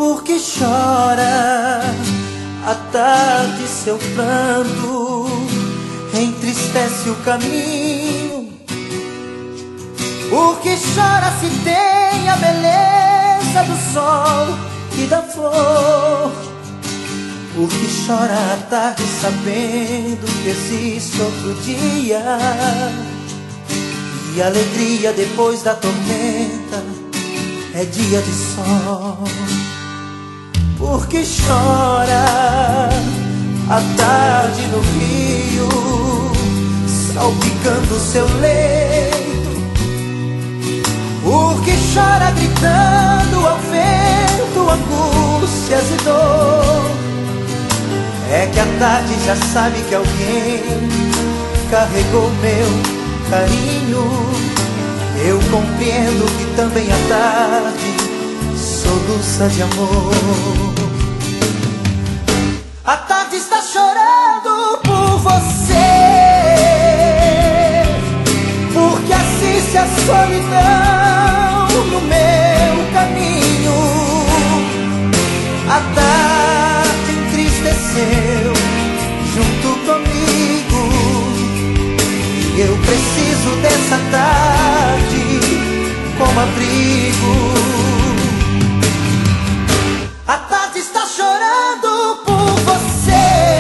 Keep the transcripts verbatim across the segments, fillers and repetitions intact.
Por que chora à tarde seu pranto entristece o caminho? Por que chora se tem a beleza do sol e da flor? Por que chora à tarde sabendo que existe outro dia e alegria depois da tormenta é dia de sol? Por que chora à tarde no rio, salpicando seu leito? Por que chora gritando ao vento angústias e dor? É que à tarde já sabe que alguém carregou meu carinho. Eu compreendo que também à tarde soluça de amor. A tarde está chorando por você, porque assiste a solidão no meu caminho. A tarde entristeceu junto comigo, e eu preciso dessa tarde como abrigo. A tarde está chorando por você.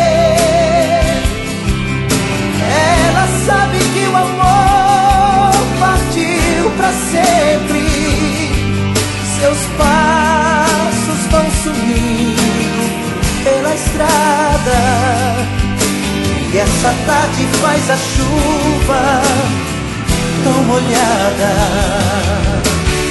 Ela sabe que o amor partiu pra sempre. Seus passos vão sumindo pela estrada, e essa tarde faz a chuva tão molhada.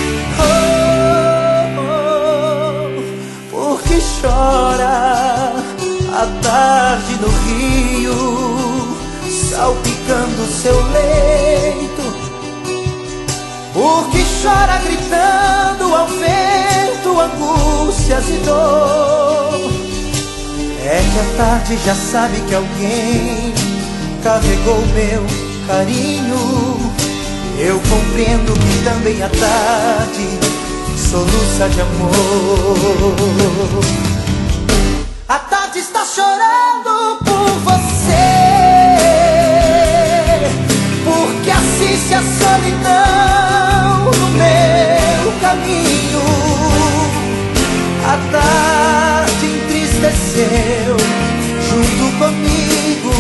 Chora à tarde no rio, salpicando seu leito. Por que chora gritando ao vento angústias e dor? É que à tarde já sabe que alguém carregou meu carinho. Eu compreendo que também à tarde soluça de amor. A tarde está chorando por você, porque assiste a solidão no meu caminho. A tarde entristeceu junto comigo,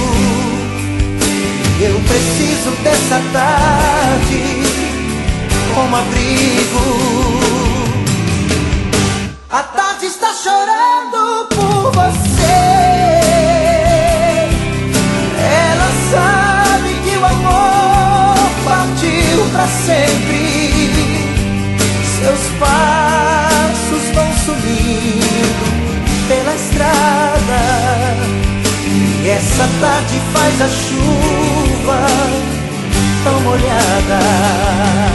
e eu preciso dessa tarde como abrigo. A tarde está chorando por você. Ela sabe que o amor partiu pra sempre. Seus passos vão sumindo pela estrada, e essa tarde faz a chuva tão molhada.